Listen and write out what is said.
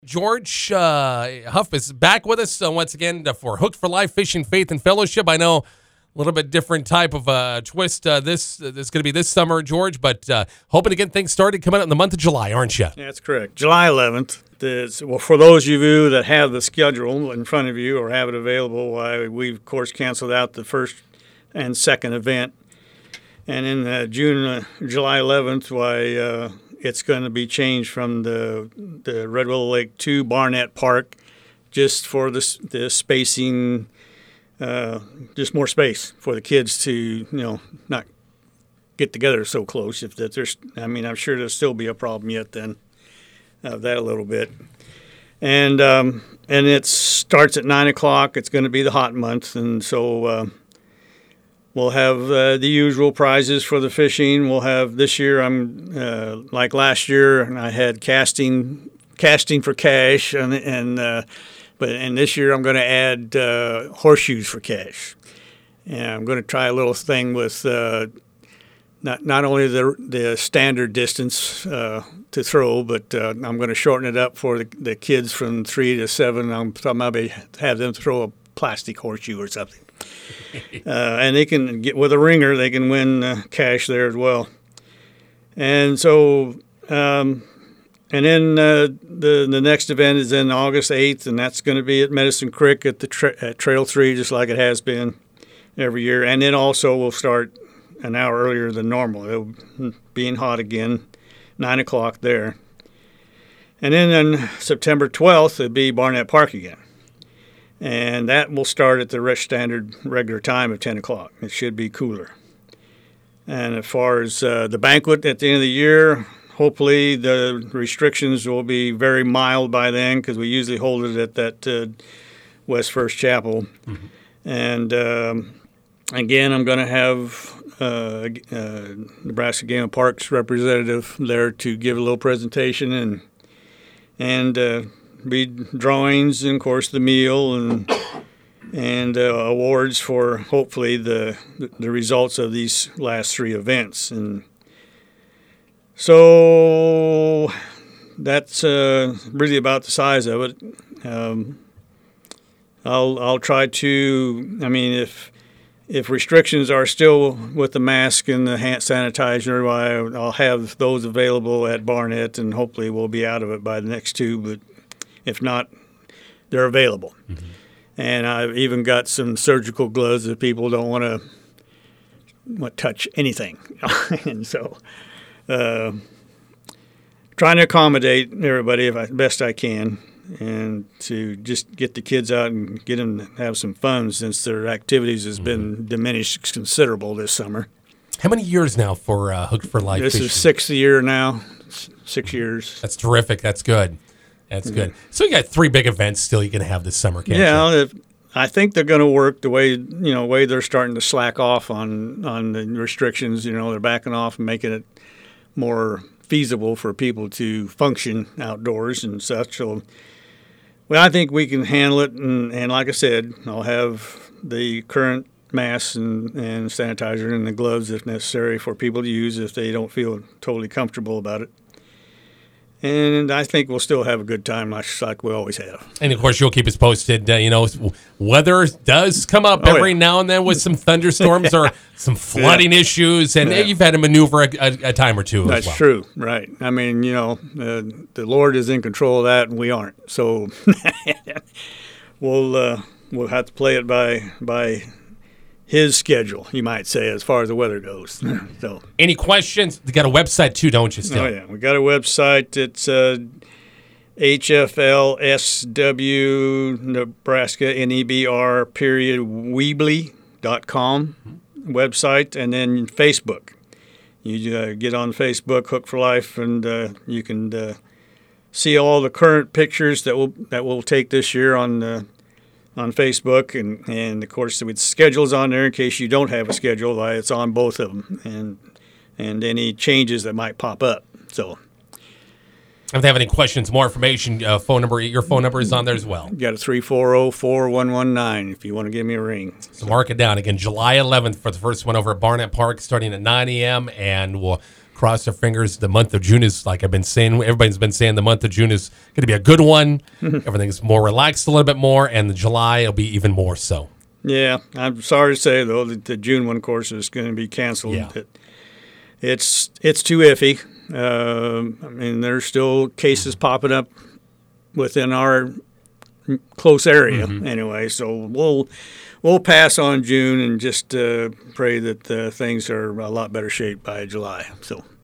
George Huff is back with us once again for Hooked for Life Fishing, Faith, and Fellowship. I know a little bit different type of twist this is going to be this summer, George, but hoping to get things started coming out in the month of July, aren't you? That's correct. July 11th. Well, for those of you that have the schedule in front of you or have it available, we've, of course, canceled out the first and second event. And in July 11th, it's going to be changed from the Red Willow Lake to Barnett Park, just for the spacing, just more space for the kids to, not get together so close. I'm sure there'll still be a problem yet then of that a little bit. And it starts at 9 o'clock. It's going to be the hot month, and so we'll have the usual prizes for the fishing. We'll have this year. Like last year, I had casting for cash, and this year I'm going to add horseshoes for cash. And I'm going to try a little thing with not only the standard distance to throw, but I'm going to shorten it up for the kids from 3 to 7. I'm maybe have them throw a plastic horseshoe or something. And they can get with a ringer. They can win cash there as well. And so, and then the next event is in August 8th, and that's going to be at Medicine Creek at at Trail 3, just like it has been every year. And then also we'll start an hour earlier than normal. It'll being hot again, 9 o'clock there. And then on September 12th, it'll be Barnett Park again. And that will start at the standard regular time of 10 o'clock. It should be cooler. And as far as the banquet at the end of the year, hopefully the restrictions will be very mild by then, because we usually hold it at that West First Chapel. Mm-hmm. And again, I'm going to have Nebraska Game and Parks representative there to give a little presentation and be drawings, and of course the meal and awards for hopefully the results of these last 3 events. And so that's really about the size of it. I'll try to. If restrictions are still with the mask and the hand sanitizer, I'll have those available at Barnett, and hopefully we'll be out of it by the next 2. But if not, they're available. Mm-hmm. And I've even got some surgical gloves if people don't want to touch anything. And so trying to accommodate everybody best I can, and to just get the kids out and get them to have some fun, since their activities has been diminished considerable this summer. How many years now for Hooked for Life This fishing? is 6th year now, 6 years. That's terrific. That's good. That's good. So you got 3 big events still you can have this summer, can't you? Yeah, I think they're going to work the way they're starting to slack off on the restrictions. They're backing off and making it more feasible for people to function outdoors and such. So, I think we can handle it. And like I said, I'll have the current masks and sanitizer and the gloves if necessary for people to use if they don't feel totally comfortable about it. And I think we'll still have a good time, like we always have. And, of course, you'll keep us posted. Weather does come up every now and then with some thunderstorms or some flooding issues, and you've had to maneuver a time or two as well. That's true, right. The Lord is in control of that, and we aren't. So we'll have to play it by His schedule, you might say, as far as the weather goes. So, any questions? You got a website too, don't you? Still? Oh yeah, we got a website. It's HFLSW Nebraska NEBR Weebly.com website, and then Facebook. You get on Facebook, Hooked for Life, and you can see all the current pictures that we'll take this year on Facebook, and of course with schedules on there in case you don't have a schedule. It's on both of them, and any changes that might pop up. So if they have any questions, more information, your phone number is on there as well. You got a 340-4119 if you want to give me a ring. So mark it down. Again, July 11th for the first one over at Barnett Park, starting at 9 a.m., and we'll cross our fingers. The month of June is, like I've been saying, everybody's been saying the month of June is going to be a good one. Everything's more relaxed a little bit more, and the July will be even more so. Yeah, I'm sorry to say, though, that the June 1 course is going to be canceled. Yeah. It's too iffy. I mean, there's still cases popping up within our close area anyway, so we'll pass on June and just pray that things are a lot better shape by July. So